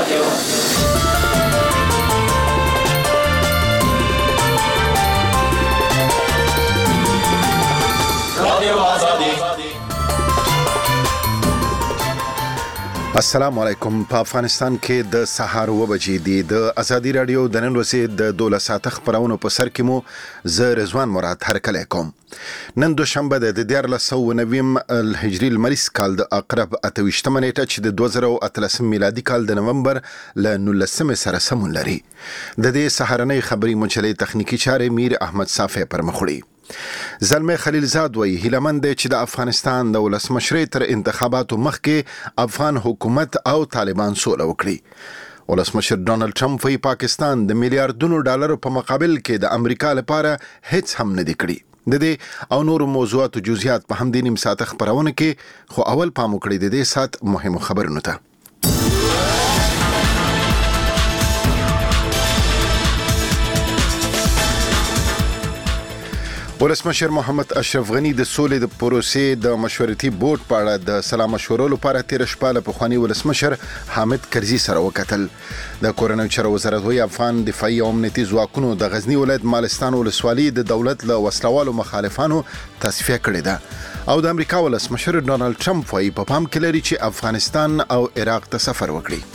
السلام علیکم. په افغانستان کې د سهار 9 بجې دي. د ازادي رادیو د نن ورځې د 12 ساعت خبرونو په سر کې مو زه رضوان مراد هرکلی کوم. نن دوشنبه د 1490 الهجري المریض کال د اقرب 28 نیټه چې د 2013 میلادي کال د نومبر ل 19 سره سمون لري. د دې سهارنۍ خبري مجلې تخنیکی چارې میر احمد صافی پر مخوړي. زلمه خلیلزاد وی هیلمند چې د افغانستان د ولسمشرۍ تر انتخاباتو مخکې افغان حکومت او طالبان سوله وکړي. ولسمشر ډونالد ټرمپ په پاکستان د میلیارډونو ډالرو په مقابل کې د امریکا لپاره هیڅ هم نه دی کړی. د دې او نور موضوعاتو جزئیات په همدې نیم ساعت خبرونه کې خو اول پام وکړئ د دې سات مهمو خبرونو ته. ولسمشر محمد اشرف غنی د سولې د پروسې د مشورتي بورډ په اړه د سلا مشورو لپاره تیر شپه له پخوانی ولسمشر حامد کرزي سره وکتل. د کورنیو چارو وزارت وی افغان دفاعي او امنیتي ځواکونو د غزنی ولایت مالستان ولسوالۍ د دولت له وسلوالو مخالفانو تصفیه کړې ده. او د امریکا ولسمشر ډونالد ټرمپ وی په پام کې لري چې افغانستان او عراق ته سفر وکړي.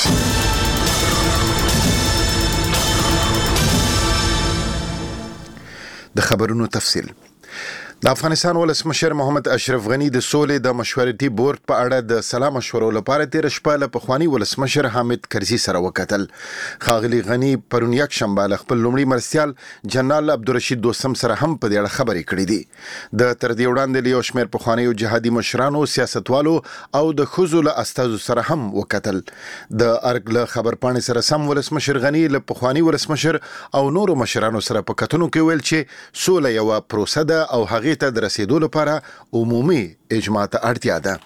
د خبرونو تفصیل. د افغانستان ولسمشر محمد اشرف غنی د سولې د مشورتي بورډ په اړه د سلا مشورو لپاره تیر شپه له پخوانی ولسمشر حامد کرزي سره وکتل. ښاغلي غنی پرون یک شنبه له خپل لومړي مرستیال جنرال عبدالرشید دوستم سره هم په دې اړه خبرې کړې دي. د تر دې وړاندې له یو شمېر پخوانیو جهادي مشرانو، سیاستوالو او د ښځو له استازو سره هم وکتل. د ارګ له خبرپاڼې سره سم ولسمشر غنی له پخوانی ولسمشر او نورو مشرانو سره په کتنو کې ویل چې سوله یو پروسه ده او هغې ته د رسیدو لپاره عمومي اجماع ته اړتیا ده.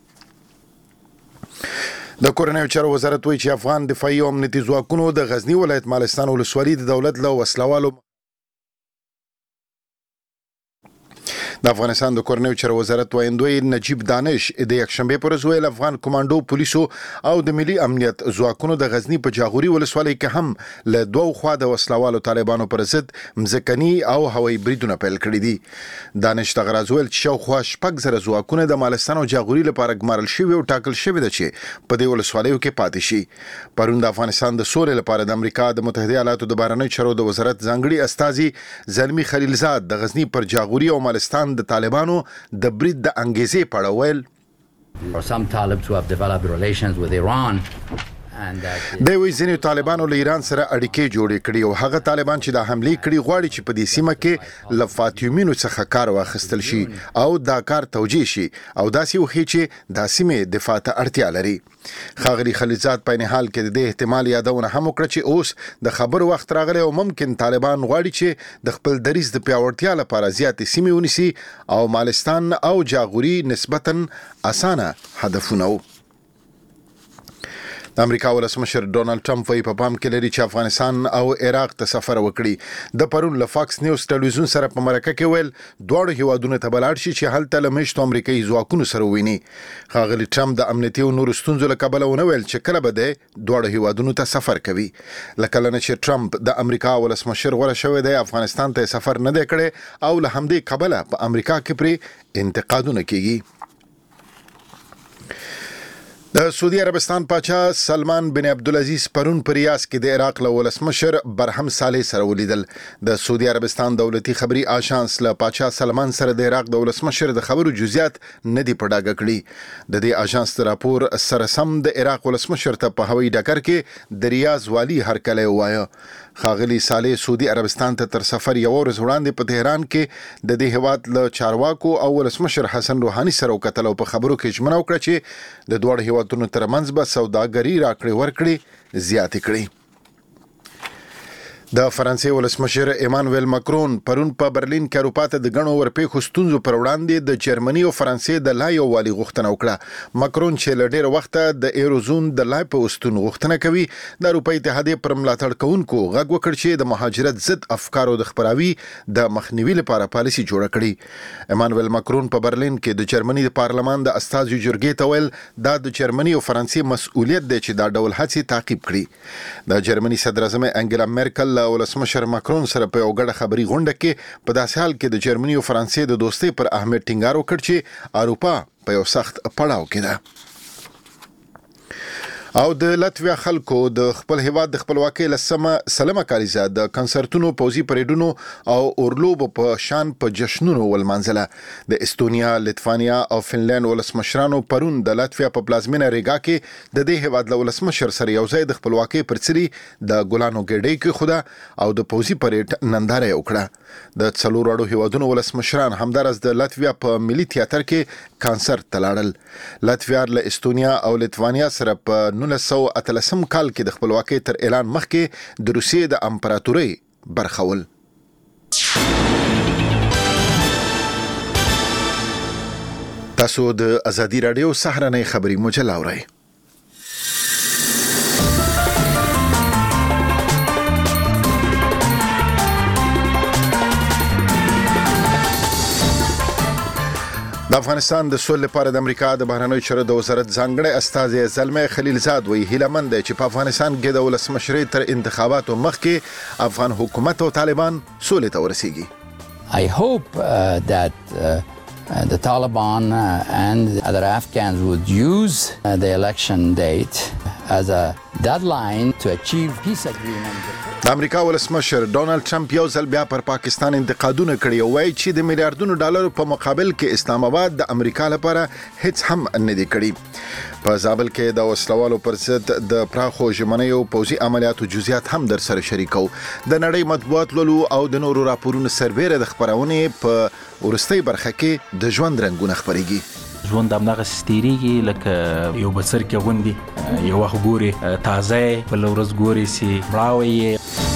د کورنیو چارو وزارت وایي چې افغان دفاعي او امنیتي ځواکونو د غزنی ولایت مالستان ولسوالۍ د دولت له وسلوالو د افغانستان د کورنیو چارو وزارت وایندوی نجیب دانش د یکشنبه پر ورځ ویل افغان کمانډو، پولیسو او د ملي امنیت ځواکونو د غزنی په جاغوري ولسوالۍ کې هم له دوه خوا د وسلوالو طالبانو پر ضد مځکني او هوایي بریدونه پیل کړي دي. دانش دغه راز ویل چې شاوخوا 6,000 ځواکونه د مالستان او جاغوري لپاره ګمارل شوي او ټاکل شوي ده چې په دې ولسوالیو کې پاتې شي. پرون د افغانستان د سولې لپاره د امریکا د متحده ایالاتو د بهرنیو چارو د وزارت ځانګړي استازي زلمی خلیلزاد د غزنی پر جاغوري او مالستان د طالبانو د برید د انګیزې په اړه ویل. Or some Talibs who have developed relations with Iran. د وی ځینې طالبانو له ایران سره اړیکې جوړې کړي او هغه طالبان چې د حملې کړي غواړي چې په دې سیمه کې له فاطمیینو څخه کار واخیستل شي او دا کار توجیه شي او داسې وخی چې د سیمې دفاع ته اړتیا لري. ښاغلي خلیلزاد په نه حال کې د احتمال یادونه هم وکړه چې اوس د خبر وخت راغلی او ممکن طالبان غواړي چې د خپل دریځ د پیاوړتیا لپاره زیاتې سیمې ونیسي او مالستان او جاغوري نسبتاً اسانه هدفونه وو. د امریکا ولسمشر ډونالد ټرمپ په پام کې لري چې افغانستان او عراق ته سفر وکړي. د پرون له فاکس نیوز ټلویزیون سره په مرکه کې ویل دواړو هیوادونو ته بلاړ شي چې هلته له میشتو امریکایي ځواکونو سره وویني. ښاغلي ټرمپ د امنیتي او نورو ستونزو له کبله ونه ویل چې کله به دی دواړو هیوادونو ته سفر کوي. له کله نه چې ټرمپ د امریکا ولسمشر غوره شوی دی افغانستان ته سفر نه دی کړی او له همدې کبله په امریکا کې پرې انتقادونه کیږي. د سعودي عربستان پاچا سلمان بن عبدالعزیز پرون په ریاض کې د عراق له ولسمشر برهم صالح سره ولیدل. د سعودي عربستان دولتي خبري آژانس له پاچا سلمان سره د عراق د ولسمشر د خبرو جزئیات نه دی په ډاګه کړي. د دې آژانس د راپور سره سم د عراق ولسمشر ته په هوایي ډګر کې د ریاض والی هرکلی ووایه. ښاغلي صالح سعودي عربستان ته تر سفر یو ورځ وړاندې په تهران کې د دې هیواد له چارواکو او ولسمشر حسن روحاني سره وکتل او په خبرو کې ژمنه وکړه چې د دوه هیوادونو ترمنځ به سوداګري راکړې ورکړې زیاتې کړي. د فرانسې ولسمشر ایمانویل ماکرون پرون په برلین کې اروپا ته د غنو ورپېښو ستونزو پر وړاندې د جرمني او فرانسې د لا یووالي غوښتنه وکړه. ماکرون چې له ډېر وخته د ایروزون د لا په وستون غوښتنه کوي، د اروپای اتحادیې پر ملاتړ کوونکو غږ وکړ چې د مهاجرت ضد افکارو د خپراوي د مخنیوي لپاره پالیسي جوړه کړي. ایمانویل ماکرون په برلین کې د جرمني د پارلمان د استازو جرګې ته ویل دا د جرمني او فرانسې مسؤلیت دی چې دا ډول هڅې تعقیب کړي. د جرمني صدر اعظم انګلا مرکل ولسمشر ماکرون سره په یو غړ خبري غونډه کې په داسې حال کې د جرمني او فرانسې د دوستۍ پر اهمیت ټینګار وکړ چې اروپا په یو سخت پړاو کې ده. او د لاتویا خلکو د خپل هیواد د خپلواکۍ سلمه کالیزه د کنسرتونو، پوزي پریډونو او اورلوب په شان په جشنونو ولمانځله. د استونیا، لیتوانیا او فنلند ولسمشرانو پرون د لاتویا په پلازمینه ریګا کې د دې هیواد له ولسمشر سره یو ځای د خپلواکۍ پر څلي د ګلانو ګډۍ کې خوده او د پوزي پریډ ننداره وکړه. د څلور اړو هیوادونو ولسمشران همدارس د لاتویا په ملي تیاتر کې کنسرت تلاړل. لاتویا له استونیا او لیتوانیا سره په 1983 کال کې د خپلواکۍ تر اعلان مخکې د روسیې د امپراتورۍ برخه ول. تاسو د ازادي رادیو سهارنۍ خبري مجله اورئ. د افغانستان د سولې لپاره د امریکا د بهرنیو چارو د وزارت ځانګړی استازی زلمه خلیلزاد وی هیلمند چې په افغانستان کې د ولسمشرۍ تر انتخاباتو مخکې افغان حکومت او طالبان سولې ته ورسیږي. I hope that the Taliban and other Afghans would use the election date as a deadline to achieve peace agreement. د امریکا ولسمشر ډونالد ټرمپ یو ځل بیا پر پاکستان انتقادونه کړي او وایي چې د میلیارډونو ډالرو په مقابل کې اسلام آباد د امریکا لپاره هیڅ هم نه دی کړی. په زابل کې د وسلوالو پر ضد د پراخو ژمنیو پوځي عملیاتو جزئیات هم در سره شریکو. د نړۍ مطبوعات لولو او د نورو راپورونو سربېره د خبرونې په ورستۍ برخه کې د ژوند رنګونه خبريږي. ژوند همدغه ستیریږي لکه یو بڅر کې غوندي، یو وخت ګوري تازه، بل ورځ ګوري سي مړاوي.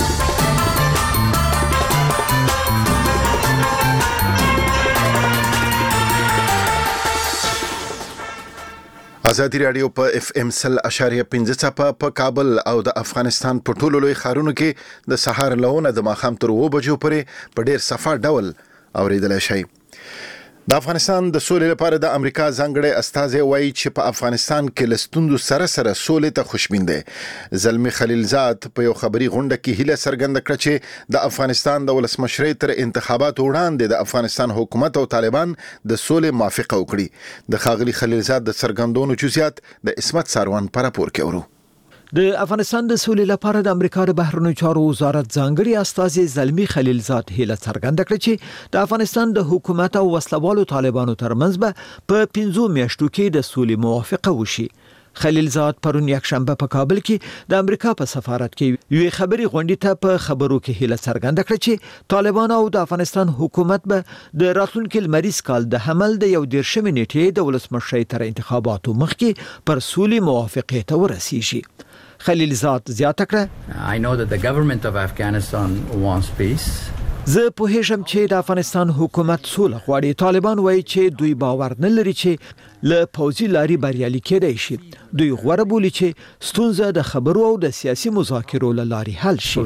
ازادي رادیو په FM 100.5 په کابل او د افغانستان په ټولو لوی ښارونو کې د سهار لهونه د ماښام تر 2 بجو پورې په ډیر صفا ډول اوریدل شي. د افغانستان د سولې لپاره د امریکا ځانګړی استازی وایي چې په افغانستان کې لستوندو سره سولې ته خوشبین دی. زلمی خلیلزاد په یو خبري غونډه کې هیله څرګنده کړه چې د افغانستان د ولسمشرۍ تر انتخاباتو وړاندې د افغانستان حکومت او طالبان د سولې موافقه وکړي. د ښاغلي خلیلزاد د څرګندونو جزئیات د اسمت ساروان پر راپور کې اورو. د افغانستان د سولې لپاره د امریکا د بهرنیو چارو وزارت ځانګړي استازی زلمی خلیلزاد هیله څرګنده کړه چې د افغانستان د حکومت او وسلوالو طالبانو ترمنځ به په 5 میاشتو کې د سولې موافقه وشي. خلیلزاد پرون یکشنبه په کابل کې د امریکا په سفارت کې یو خبري غونډې ته په خبرو کې هیله څرګنده کړه چې طالبان او د افغانستان حکومت به د راتلونکي لمریز کال د حمل د 11 نیټې د ولسمشرۍ تر انتخاباتو مخکې پر سولې موافقه ته ورسیږي. خلیلزاد زیاته کړه، I know that the government of Afghanistan wants peace. زه په هیڅ چې د افغانستان حکومت سوله غواړي. طالبان وایي چې دوی باور نه لري چې له پوځي لاري بریالي کېدای شي. دوی غوړه بولي چې ستونزه د خبرو او د سیاسي مذاکرو لاري حل شي.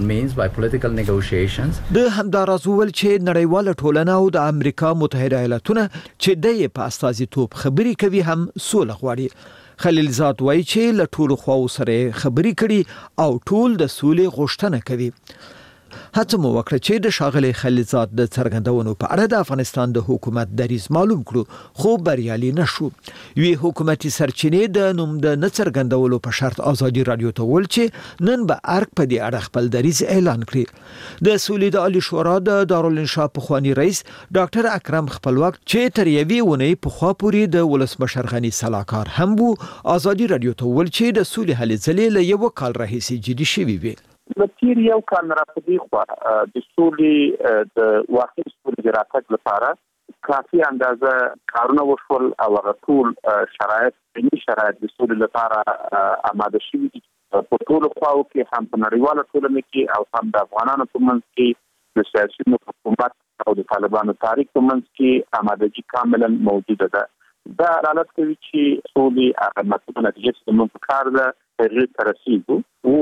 د همداراز ول چې نړیواله ټولنه او د امریکا متحده ایالاتونه چې د په استازیتوب خبري کوي هم سوله غواړي. خلیلزاد وایي چې له ټولو خواو سره خبري کړي او ټول د سولې غوښتنه کوي. هڅه مو وکړه چې د شاغلي خلیلزاد د څرګندونو په اړه د افغانستان د حکومت دریځ معلوم کړو، خو بریالي نشو. وی حکومتي سرچینې د نوم د نڅرګندولو په شرط ازادي رادیو ته ول چې نن به ارګ په دې اړه خپل دریځ اعلان کړي. د سولې د عالی شورا د دارالانشا پخوانی رئیس ډاکټر اکرم خپلواک چې تر یوې ونې په خوا پورې د ولسمشر غنی صلاحکار هم وو، ازادي رادیو ته ول چې د سولې هلې ځلې له یو کال راهیسې جدي شوي وي. لکیر یو کال راپدې خو د سولې د واقعي سولې راتګ لپاره کافي اندازه کارونه وشول او هغه ټول شرایط د سولې لپاره آماده شوي دي. په ټول خواو کې هم په نړیواله ټولنه کې او هم د افغانانو په منځ کې د سیاسي حکومت او د طالبانو تاریخ په منځ کې آمادګي کاملا موجوده ده. دا حالت کوي چې سولې هغه مطلب نتیجه چې موږ په کار ده هغه ترسيږو او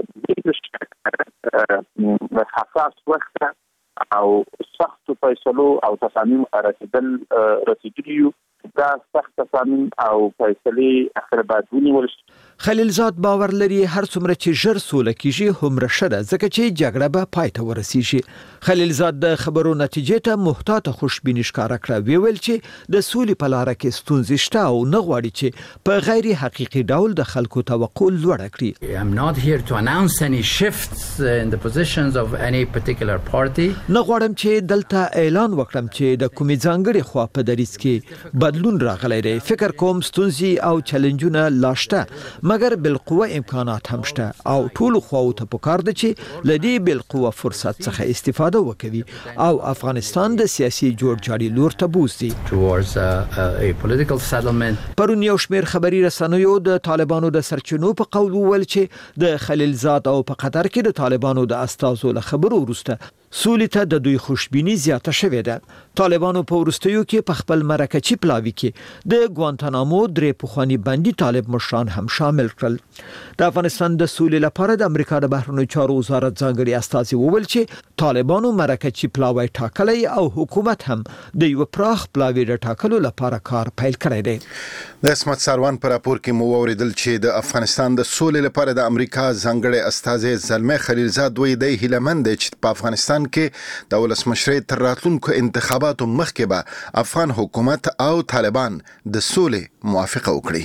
د حساس وخت او سخت فیصلو او تصامیم رسیدلیو دا سخت تصامیم او فیصلې اخر بعد ونیول شي. خلیلزاد باور لري هر څومره چې ژر سوله کیږي همره ښه ده ځکه چې جګړه به پای ته ورسیږي. خلیلزاد د خبرو نتیجې ته محتاط خوشبیني ښکاره کړه ویل چې د سولې په لار کې ستونزې شته او نه غواړي چې په غیر حقيقي ډول د خلکو توقع لوړ کړي. I'm not here to announce any shifts in the positions of any particular party. نه غواړم چې دلته اعلان وکړم چې د کومې ځانګړي خوا په دریځ کې بدلون راغلی دی. فکر کوم ستونزې او چیلنجونه لا شته مګر بالقوه امکانات هم شته او ټول خواو ته پکار دي چې لدی بالقوه فرصت څخه استفاده وکړي او افغانستان د سیاسي جوړجاړي لور ته بوزي. Towards a political settlement. پرون یو شمېر خبري رسنیو د طالبانو د سرچینو په قول وویل چې د خلیلزاد او په قطر کې د طالبانو د استازو له خبرو وروسته سولې ته د دوی خوشبینی زیاته شوې ده. طالبانو په ورستیو کې په خپل مرکچی پلاوی کې د ګوانتانامو درې پخوانی بندي طالب مشران هم شامل کړل. د افغانستان د سولې لپاره د امریکا د بهرنیو چارو وزارت ځانګړي استازي وویل چې طالبانو مرکچی پلاوی ټاکلی او حکومت هم د یو پراخ پلاوی د ټاکلو لپاره کار پیل کړی دی. د اسمت ساروان پر راپور کې مو اوریدل چې د افغانستان د سولې لپاره د امریکا ځانګړي استازي زلمه خلیلزاد وایي د هیلمند چې په افغانستان کې د ولسمشرۍ تر راتلونکو انتخاباتو مخکې به افغان حکومت او طالبان د سولې موافقه وکړي.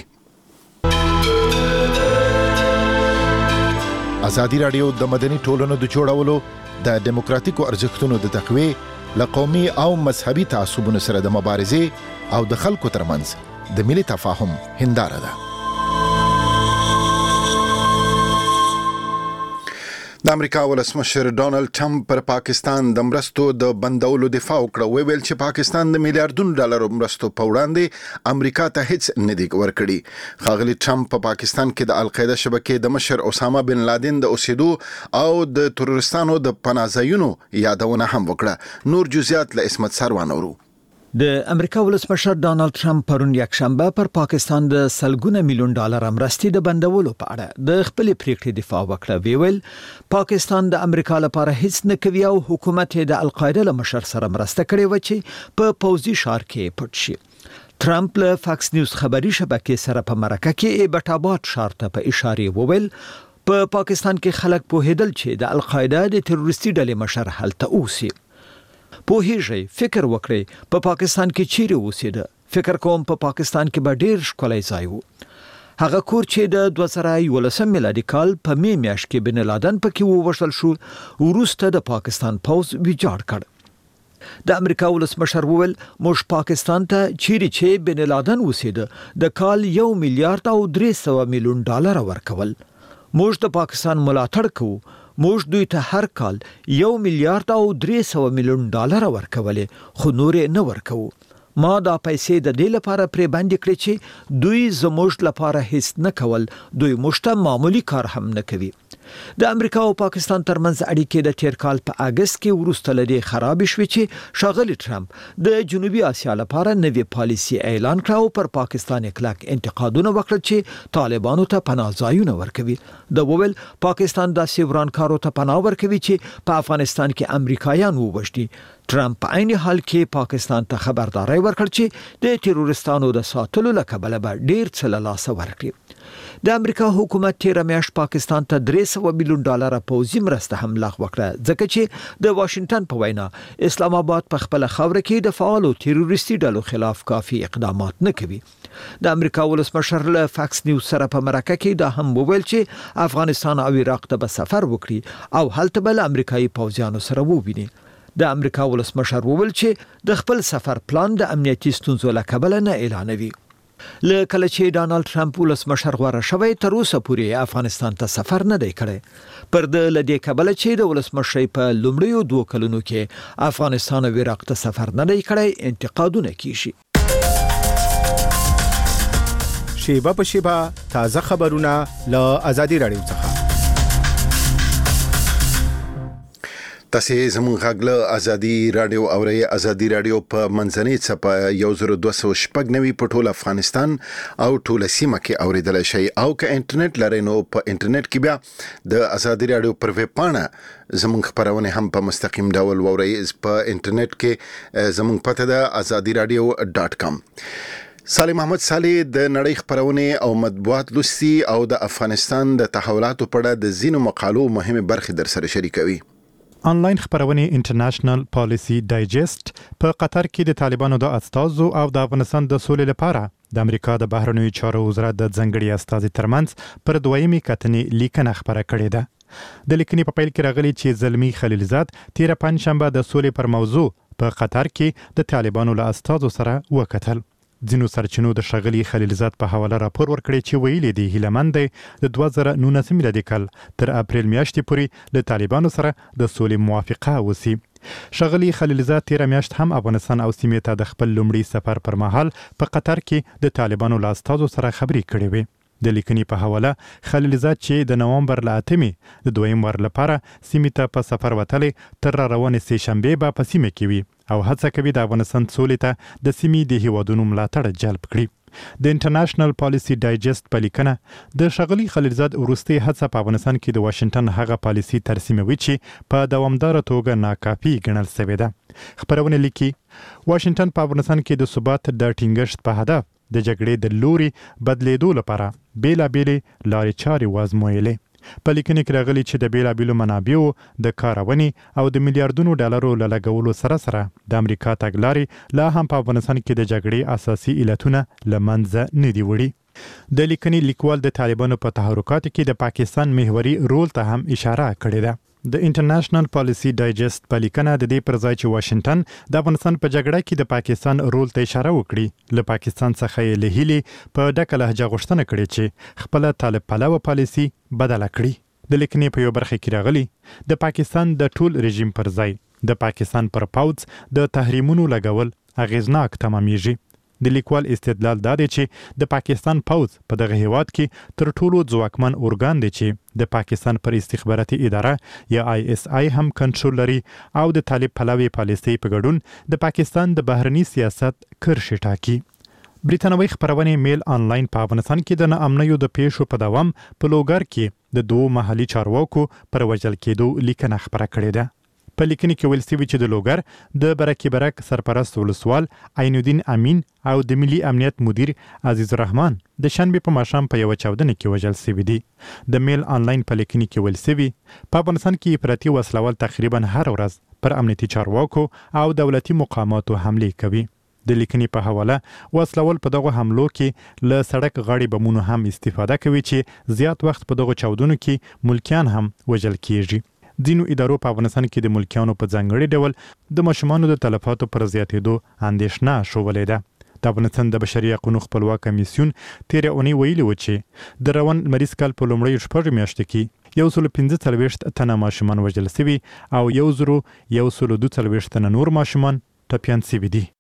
ازادي رادیو د مدني ټولنو د جوړولو د دیموکراتیکو ارزښتونو د تقویې له قومي او مذهبي تعصبونو سره د مبارزې او د خلکو ترمنځ د ملي تفاهم هنداره ده. د امریکا ولسمشر ډونالد ټرمپ پر پاکستان د مرستو د بندولو دفاع وکړه. ویل چې پاکستان د میلیارډونو ډالرو مرستو په وړاندې امریکا ته هیڅ نه دی ورکړي. ښاغلي ټرمپ په پاکستان کې د القاعده شبکې د مشر اسامه بن لادن د اوسېدو او د تروریستانو د پناهځایونو یادونه هم وکړه. نور جزئیات له اسمت ساروان اورو. د امریکا ولسمشر ډانلډ ټرمپ پرون یکشنبه پر پاکستان د سلګونه میلیون ډالر مرستې د بندولو په اړه د خپل پریکړې دفاع وکړه. ویل پاکستان د امریکا لپاره هیڅ نه کوي او حکومت د القاعده له مشر سره مرسته کړې و چې په پوځي شار کې پټ شي. ټرمپ له فاکس نیوز خبري شبکې سره په مرکه کې ایبټ آباد شار ته په اشاره وویل په پاکستان کې خلک پوهیدل چې د القاعده د تروریستي ډلې مشر هلته اوسي. پوهیږي فکر وکړي په پاکستان کې چیرې اوسېده. فکر کوم په پاکستان کې به ډیر ښکلی ځای و. هغه کور چې د 2011 میلادي کال په میاشت کې بن لادن پکې ووژل شو وروسته د پاکستان پوځ ویجاړ کړ. د امریکا ولسمشر وویل موږ پاکستان ته چیرې چې بن لادن اوسېده د کال 1 میلیارډ او 300 میلیون ډالر ورکول. موږ د پاکستان ملاتړ کوو. موږ دوی ته هر کال 1 میلیارډ او 300 میلیون ډالر ورکولې خو نور نه ورکوو. ما دا پیسې د دې لپاره پرې باندې کړې چې دوی زموږ لپاره هیڅ نه کول. دوی موږ ته معمولی کار هم نه کوي. د امریکا او پاکستان ترمنځ اړیکې د تیر کال په اگست کې وروسته لدی خراب شوې چې ښاغلي ټرمپ د جنوبي اسیا لپاره نوې پالیسي اعلان کړ او پر پاکستان کلک انتقادونه وکړل چې طالبانو ته پناه ځایونه ورکوي. د وویل پاکستان داسې ورانکارو ته پناه ورکوي چې په افغانستان کې امریکایان ووژني. ټرمپ په عین حال کې پاکستان ته خبرداري ورکړ چې د تروریستانو د ساتلو لپاره به ډیر څه له لاسه ورکړي. د امریکا حکومت تیر میاشت پاکستان ته 300 میلیون ډالر پوځي مرسته هم لغوه کړه ځکه چې د واشنگټن په وینا اسلام آباد په خپل خاور کې د فعالو تروریستي ډلو خلاف کافي اقدامات نه کوي. د امریکا ولسمشر له فاکس نیوز سره په مرکه کې دا هم وویل چې افغانستان او عراق ته به سفر وکړي او هلته به امریکایي پوځیانو سره وویني. د امریکا ولسمشر وویل چې د خپل سفر پلان د امنیتي ستونزو له کبله نه اعلانوي. له کله چې ډانلډ ټرمپ ولسمشر غوړه شوی تر اوسه پورې افغانستان ته سفر نه دی کړی. پر د لدې کبله چې د ولسمشر په لومړیو 2 کلونو کې افغانستان او عراق ته سفر نه دی کړی انتقادونه کیږي. شیبه په شیبه تازه خبرونه له ازادي رادیو څخه. تاسو زموږ غږ له ازادي رادیو اورئ. ازادي رادیو په منځنۍ څپه 1290 په ټول افغانستان او ټول سیمه کې اوریدل شي، او که انټرنیټ لرئ نو په انټرنیټ کې بیا د ازادي رادیو پر ویب پاڼه زموږ خبرونه هم په مستقیم ډول وورئ. په انټرنیټ کې زموږ پته ده azadiradio.com. سالم محمد صالح د نړۍ خبرونه او مطبوعات لوستي او د افغانستان د تحولاتو په اړه د زینو مقالو مهمه برخه در سره شریکوي. آنلاین خبرونه انټرنیشنل پالیسی ډایجست په قطر کې د طالبانو د استازو او د افغانستان د سولې لپاره د امریکا د بهرنیو چارو وزارت د ځنګړي استازي ترمنځ پر دویمي کتنې لیکنه خبره کړې ده. د لیکنې په پیل کې راغلي چې زلمی خلیلزاد تیر پنځشنبه د سولې پر موضوع په قطر کې د طالبانو له استازو سره وکتل. ځینو سرچینو د ښاغلي خلیلزاد په حواله راپور ورکړی چې ویلي دی هیلمند دی د 2019 میلادي کال تر اپریل میاشتې پورې له طالبانو سره د سولې موافقه وسی. ښاغلي خلیلزاد تیر میاشت هم افغانستان او سیمې ته د خپل لومړي سفر پر مهال په قطر کې د طالبانو له استازو سره خبرې کړې وې. د لیکنې په حواله خلیلزاد چې د نومبر له 8 د دویم ور لپاره سیمې ته په سفر وتلی تر روانې سه شنبه به په سیمه کې وي او هڅه کوي د افغانستان سولې ته د سیمې د هیوادونو ملاتړ جلب کړي. د انټرنیشنل پالیسی ډایجست په لیکنه د ښاغلي خلیلزاد وروستۍ هڅه په افغانستان کې د واشنگټن هغه پالیسی ترسیموي چې په دوامداره توګه ناکافي ګڼل شوې ده. خبرونه لیکي واشنگټن په افغانستان کې د ثبات د ټینګښت په هدف د جګړې د لوري بدلیدو لپاره بیلابېلې لارې چارې وازمویلې. په لیکنه کې راغلي چې د بیلابېلو منابعو د کارونې او د میلیارډونو ډالرو له لګولو سره سره د امریکا تګلارې لا هم په افغانستان کې د جګړې اساسي علتونه له منځه نه دي وړي. د لیکنې لیکوال د طالبانو په تحرکاتو کې د پاکستان محوري رول ته هم اشاره کړې ده. د انټرنیشنل پالیسی ډایجست په لیکنه د دې پر ځای چې واشنگټن د افغانستان په جګړه کې د پاکستان رول ته اشاره وکړي، له پاکستان څخه یې له هیلې په ډکه لهجه غوښتنه کړې چې خپل طالب پلوه پالیسی بدله کړي. د لیکنې په یو برخه کې راغلي د پاکستان د ټول رژیم پر ځای د پاکستان پر پوځ د تحریمونو لګول اغیزناک تمامېږي. د لیکوال استدلال دا دی چې د پاکستان پوځ په دغه هیواد کې تر ټولو ځواکمن ارګان دی چې د پاکستان پر استخباراتي اداره یا ISI هم کنټرول لري او د طالب پلوي پالیسي په ګډون د پاکستان د بهرني سیاست کرښې ټاکي. بریتانوي خبرونه میل آنلاین په افغانستان کې د ناامنیو د پیښو په دوام په لوګر کې د دوه محلي چارواکو پر وژل کېدو لیکنه خبره کړې ده. په لیکنې کې ویل شوي چې د لوګر د برکې برک سرپرست ولسوال عین الدین امین او د ملي امنیت مدیر عزیز الرحمن د شنبه په ماښام په یو چاودنه کې وژل شوي دي. د میل آنلاین په لیکنې کې ویل شوي په افغانستان کې افراطي وسلوال تقریبا هر ورځ پر امنیتي چارواکو او دولتي مقاماتو حمله کوي. د لیکنې په حواله وسلوال په دغه حملو کې له سړک غاړې بمونو هم استفاده کوي چې زیات وخت په دغه چاودنو کې ملکیان هم وژل کیږي. ځینو ادارو په افغانستان کې د ملکیانو په ځانګړي ډول د ماشومانو د تلفاتو پر زیاتېدو اندېښنه شولې ده. د افغانستان د بشري حقوقو خپلواک کمیسیون تیر اونۍ ویلي و چې د روان مریض کال په لومړیو 6 میاشتو کې 145 تنه ماشومان وژل شوي او 142 تنه نور ماشومان ټپیان شوي دي.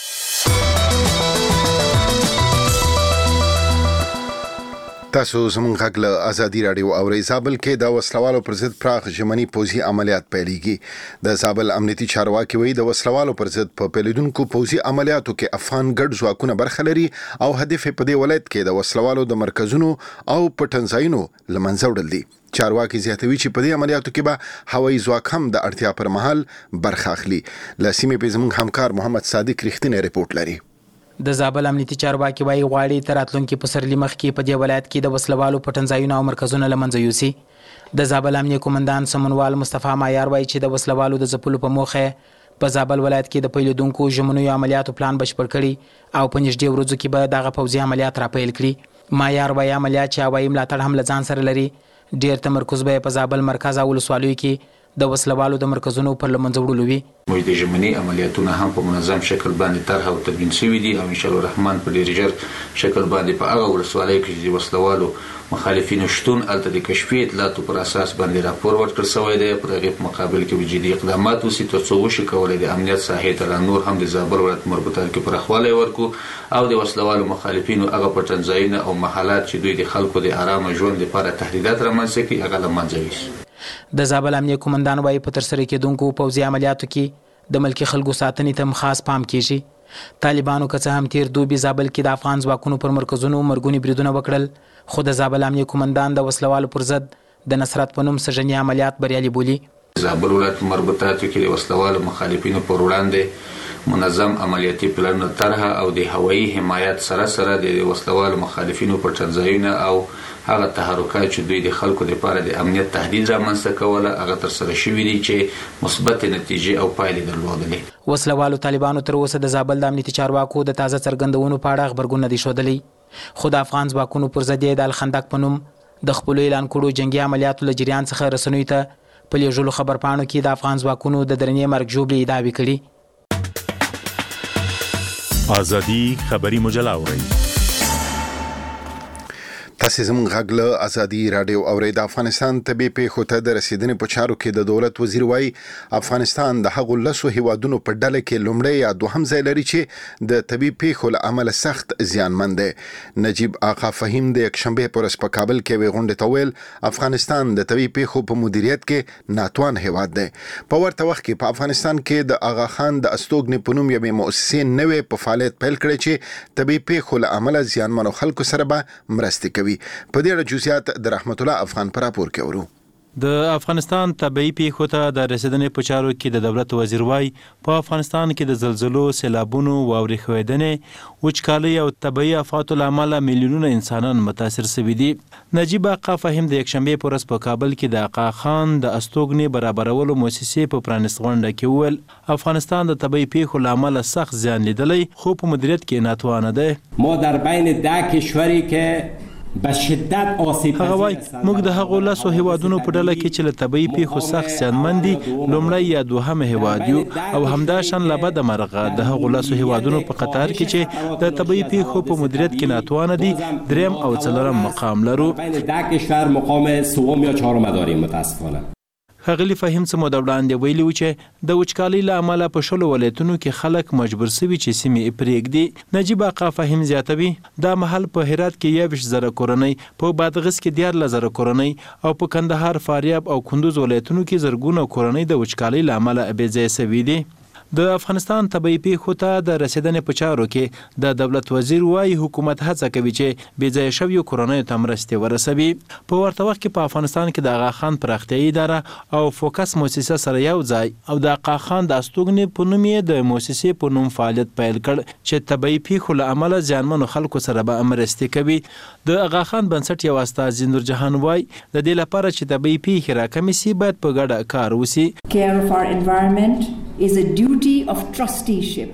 تاسو زموږ غږ له ازادي رادیو اورئ. زابل کې د وسلوالو پر ضد پراخ ژمنی پوځي عملیات پیلېږي. د زابل امنیتي چارواکي وایي د وسلوالو پر ضد په پیلېدونکو پوځي عملیاتو کې افغان ګډ ځواکونه برخه لري او هدف په دې ولایت کې د وسلوالو د مرکزونو او پټنځایونو له منځه وړل دي. چارواکي زیاتوي چې په دې عملیاتو کې به هوایي ځواک هم د اړتیا پر مهال برخه اخلي. له سیمې په زموږ همکار محمد صادق رښتینی ریپورت لري. د زابل امنیتي چارواکي وایي غواړي تر راتلونکي پسرلي مخکې په دې ولایت کې د وسلوالو پټنځایونه او مرکزونه له منځه یوسي. د زابل امنیه قومندان سمونوال مصطفی مایار وایي چې د وسلوالو د ځپلو په موخه په زابل ولایت کې د پیلېدونکو ژمنیو عملیاتو پلان بشپړ کړي او په نږدې ورځو کې به دغه پوځي عملیات راپیل کړي. مایار وایي عملیات چې هوایي ملاتړ هم له ځان سره لري. ډېر تمرکز به په زابل مرکز او ولسوالیو کې د وسلوالو د مرکزونو پر لمنځه وړلو وي. موږ د ژمني عملیاتونه هم په منظم شکل باندې طرح او تدوین شوي دي او ان شاء الله الرحمن په ډېر ژر شکل باندې په هغه ولسوالیو کې چې وسلوالو مخالفینو شتون الته د کشفي اطلاعاتو پر اساس باندې راپور ورکړل شوی دی. پر هغې په مقابل کې جدي اقدامات وشي تر څو وشي کولی د امنیت ساحې ته لا نور هم د زابل ولایت مربوطه کې پراخوالی ورکړو او د وسلوالو مخالفینو هغه پټنځایونه او محلات چې دوی د خلکو د آرامه ژوند لپاره تهدیدات رامنځته کړي هغه له منځه یوسي. د زابل امنیه قومندان وایي په ترسره کېدونکو پوځي عملیاتو کې د ملکي خلکو ساتنې ته خاص پام کیږي. طالبانو که څه هم تیر دوبي زابل کې د افغان ځواکونو پر مرکزونو مرګوني بریدونه وکړل، خو د زابل امنیه قومندان د وسلوالو پر ضد د نصرت په نوم سږني عملیات بریالي بولي. زابل ولایت مربوطاتو کې د وسلوالو مخالفینو پر وړاندې منظم عملیاتي پلانونه طرحه او د هوایي حمایت سره د وسلوالو مخالفینو پر ټنځایونه او هغه تحرکات چې دوی د خلکو لپاره د امنیت تهدید رامنځته کوله هغه ترسره شوي دي چې مثبت نتیجې او پایلې درلودلې. وسلوالو طالبانو تر اوسه د زابل د امنیتي چارواکو د تازه څرګندونو په اړه خبرګون نه دي ښودلی، خو د افغان ځواکونو پر ضد یې د الخندق په نوم د خپلو اعلان کړو جنګي عملیاتو له جریان څخه رسنیو ته په لیږلو خبرپاڼو کې د افغان ځواکونو د درنې مرګ ژوبلې ادعاوې کړي. ازادي خبري مجله اورئ. تاسو زموږ غږ له ازادي رادیو اورئ. د افغانستان طبي پیښو ته د رسیدنې په چارو کې د دولت وزیر وایي افغانستان د هغو 10 هیوادونو په ډله کې لومړی یا دوهم ځای لري چې د طبي پیښو له امله سخت زیانمن دی. نجیب آقا فهیم د یکشنبه په ورځ په کابل کې وی غونډې ته ویل افغانستان د طبي پیښو په مدیریت کې ناتوان هیواد دی. په ورته وخت کې په افغانستان کې د آغا خان د استوګنې په نوم یوې مؤسسې نوې په فعالیت پیل کړی چې طبي پیښو له امله زیانمنو خلکو سره به مرستې کوي. په دې اړه جزئیات د رحمت الله افغان پر راپور کې ورو. د افغانستان طبي پیښو ته د رسیدنې په چارو کې د دولت وزیر وایي په افغانستان کې د زلزلو، سیلابونو، واورې ښویدنې، وچکالۍ او طبیعي آفاتو له امله میلیونونه انسانان متاثر شوي دي. نجیب آقا فهیم د یکشنبې په ورځ په کابل کې د آقا خان د استوګنې برابرولو مؤسسې په پرانیست غونډه کې وویل افغانستان د طبیعي پیښو له امله سخت زیان لیدلی خو په مدیریت کې ناتوانه دی. ما در بین 10 کشوری که به شدت آسیب هغه وایي موږ د هغو 10 هیوادونو په ډله کې چې له طبیعي پیښو سخت زیانمن دي لومړی یا دوهم هیواد یو او همداشان له بده مرغه د هغو 10 هیوادونو په قطار کې چې د طبیعي پیښو په مدیریت کې ناتوانه دي دریم او څلورم مقام لرو. بین 10 کشور مقام سوم یا چهارم داریم متاسفانه. ښاغلي فهیم څه موده وړاندې ویلي و چې د وچکالۍ له امله په 10 ولایتونو کې خلک مجبور شوي چې سیمې پرېږدي. نجیب آقا فهیم زیاتوي دا مهال په هرات کې 21,000 کورنۍ، په بادغیس کې 14,000 کورنۍ او په کندهار، فاریاب او کندوز ولایتونو کې زرګونه کورنۍ د وچکالۍ له امله بې ځایه شوي دي. د افغانستان طبیعي پیښو ته د رسیدنې په چارو کې د دولت وزیر وایي حکومت هڅه کوي چې بې ځایه شویو کورنیو ته مرستې ورسوي. په ورته وخت کې په افغانستان کې د آغا خان پراختیایي اداره او فوکس مؤسسه سره یو ځای او د آغا خان د استوګنې په نوم یې د مؤسسې په نوم فعالیت پیل کړ چې طبیعي پیښو له امله زیانمنو خلکو سره به مرستې کوي. د آغا خان بنسټ یو استازي نورجهان وایي د دې لپاره چې طبیعي پیښې راکمې شي باید په ګډه کار وشي. Care of our environment is a duty of trusteeship.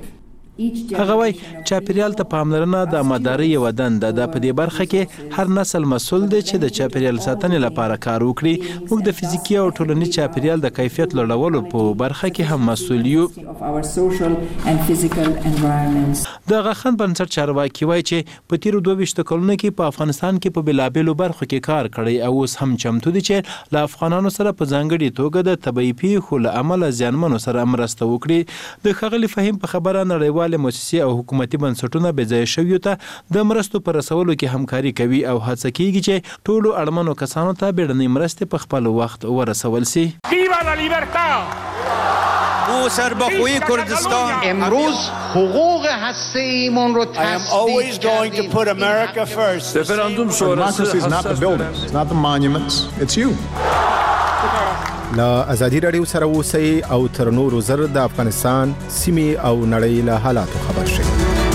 هغه وایي چاپیریال ته پاملرنه د امانتدارۍ یوه دنده ده. په دې برخه کې هر نسل مسؤل دی چې د چاپیریال ساتنې لپاره کار وکړي. موږ د فزیکي او ټولنیز چاپیریال د کیفیت لوړولو په برخه کې هم مسؤل یو. د آغا خان بنسټ چارواکي وایي چې په تیرو 22 کلونو کې په افغانستان کې په بېلابېلو برخو کې کار کړی او اوس هم چمتو دي چې له افغانانو سره په ځانګړې توګه د طبیعي پیښو له امله زیانمنو سره مرسته وکړي. د ښاغلي فهیم په خبره نړیوال مؤسسې او حکومتي بنسټونه بې ځایه شویو ته د مرستو په رسولو کې همکاري کوي او هڅه کیږي چې ټولو اړمنو کسانو ته بیړنۍ مرستې په خپل وخت ورسول شي. ما سربخوی کردستان امروز حقوق هسته‌ایمون رو تثبیت کردیم. رفراندوم Democracy is not the buildings, it's not the monuments, it's you. له ازادي رادیو سره اوسئ او تر نورو زر د افغانستان سیمې او نړۍ له حالاتو خبر شئ.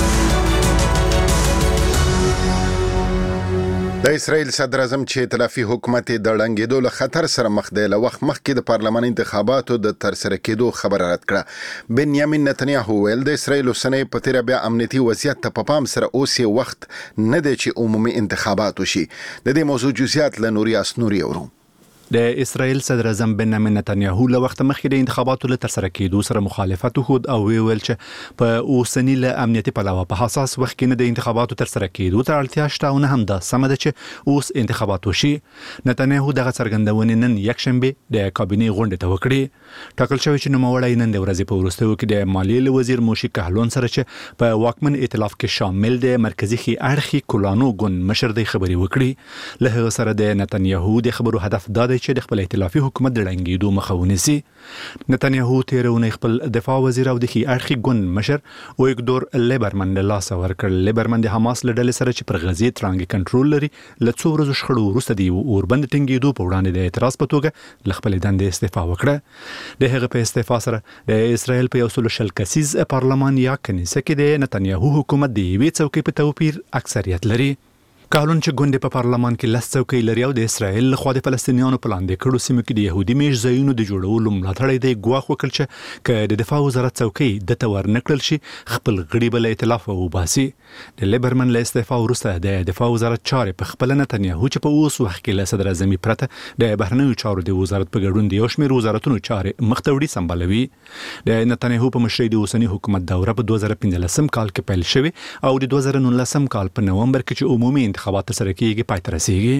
د اسرائیل صدر اعظم چې ائتلافي حکومت د ړنګېدو له خطر سره مخ دی له وخت مخکې د پارلمان انتخاباتو د ترسره کېدو خبره رد کړه. بنیامین نتنیاهو ویل د اسرائیل اوسنۍ په تیره بیا امنیتي وضعیت ته په پام سره اوس یې وخت نه دی چې عمومي انتخابات وشي. د دې موضوع جزئیات له نوري اسنوري اورو. د اسرائیل صدر اعظم بنیامین نتنیاهو له وخت مخکې د انتخاباتو له ترسره کېدو سره مخالفت وکړ او ویل چې په اوسنی له امنیتي پلوه په حساس وخت کې نه د انتخاباتو ترسره کېدو ته اړتیا شته او نه هم دا سمه ده چې اوس انتخابات وشي. نتنیاهو دغه څرګندونې نن یکشنبه د کابینې غونډې ته وکړې. ټاکل شوی چې نوموړی نن د ورځې په وروستیو کې د مالیې وزیر موشي کهلون سره چې په واکمن ائتلاف کې شامل د مرکزی خي اړخي کولانو ګوند مشر د خبري وکړي. له هغه سره د نتنیاهو د خبرو هدف دا دی چې د خپل ائتلافي حکومت د ړنګېدو مخه ونیسي. نتنیاهو تیرونه خپل دفاع وزیر او د خي اړخي ګوند مشر ویګدور لیبرمن له لاس ورکړ. لیبرمن د حماس له ډلې سره چې پر غزې ترانګي کنټرول لري له څو ورځو شخړو وروسته دی اوربند ټینګېدو په وړاندې د اعتراض په توګه خپل دندې استعفا وکړه. د هغه په استعفا سره د اسرائیل په 100 کسیز پارلمان یا کنيسه کې د نتنیاهو حکومت د یوې څوکۍ په توپیر اکثریت لري. کهلون چې ګوند په پارلمان کې لس څوکۍ لري او د اسرائیل لخوا د فلسطینیانو په لاندې کړو سیمو کې د يهودي میش ځایونو د جوړولو ملاتړ دی ګواښ وکړ چې که د دفاع وزارت څوکۍ د تور نکړل شي خپل غړي بل ائتلاف وباسي. د لیبرمن له استعفا وروسته د دفاع وزارت چارې په خپل نتنیاهو چې په اوس وخت کې له صدر اعظم پرته د بهرنیو چارو د وزارت په ګډون د یو شمېر وزارتونو چارې مختوړي سمبالوي. د نتنیاهو په مشرۍ د اوسنی حکومت دوره په 2015 کال کې پیل شوه او د 2019 کال په نومبر کې چې عمومي انتخابات سره کېږي پای ته رسیږي.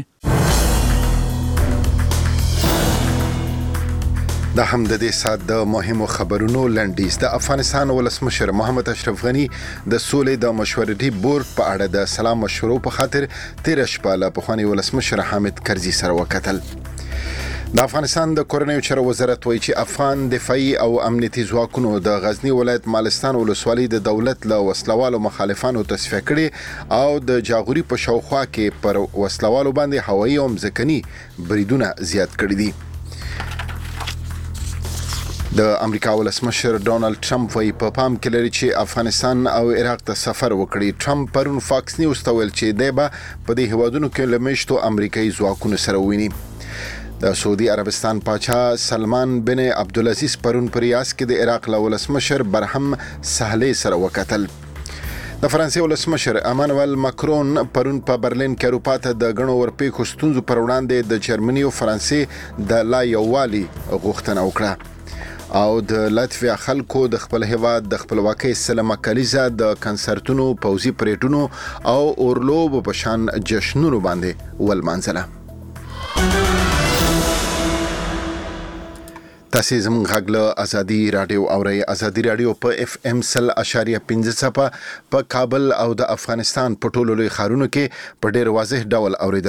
د هم د دې سات د مهمو خبرونو لنډیز. د افغانستان ولسمشر محمد اشرف غنی د سولې د مشورتي بورډ په اړه د سلام مشورو په خاطر 13 شپه له پخوانی ولسمشر حامد کرزي سره وکتل. د افغانستان د کورنیو چارو وزارت وایي چې افغان دفاعي او امنیتي ځواکونو د غزنی ولایت مالستان ولسوالۍ د دولت له وسلوالو مخالفانو تصفیه کړي او د جاغوري په شاوخوا کې پر وسلوالو باندې هوایي او ځمکني بریدونه زیات کړي دي. د امریکا ولسمشر ډونالد ټرمپ وايي په پام کې لري چې افغانستان او عراق ته سفر وکړي. ټرمپ پرون فاکس نیوز ته ویل چې دی به په دې هیوادونو کې له میشتو امریکایي ځواکونو سره ویني. د سعودي عربستان پاچا سلمان بن عبدالعزیز پرون په ریاض کې د عراق له ولسمشر برهم صالح سره وکتل. د فرانسې ولسمشر امانوئل ماکرون پرون په برلین کې اروپا ته د غنو ورپېښو ستونزو پر وړاندې د جرمني او فرانسې د لا یووالي غوښتنه وکړه او د لاتویا خلکو د خپل هیواد د خپلواکۍ سلمه کلیزه د کنسرتونو، پوزي پریډونو او اورلوب په شان جشنونو باندې ولمانځله. تاسو زموږ غږ له ازادي رادیو اورئ. ازادي رادیو په FM 100.5 په کابل او د افغانستان په ټولو لوی ښارونو کې په ډېر واضح ډول اوریدل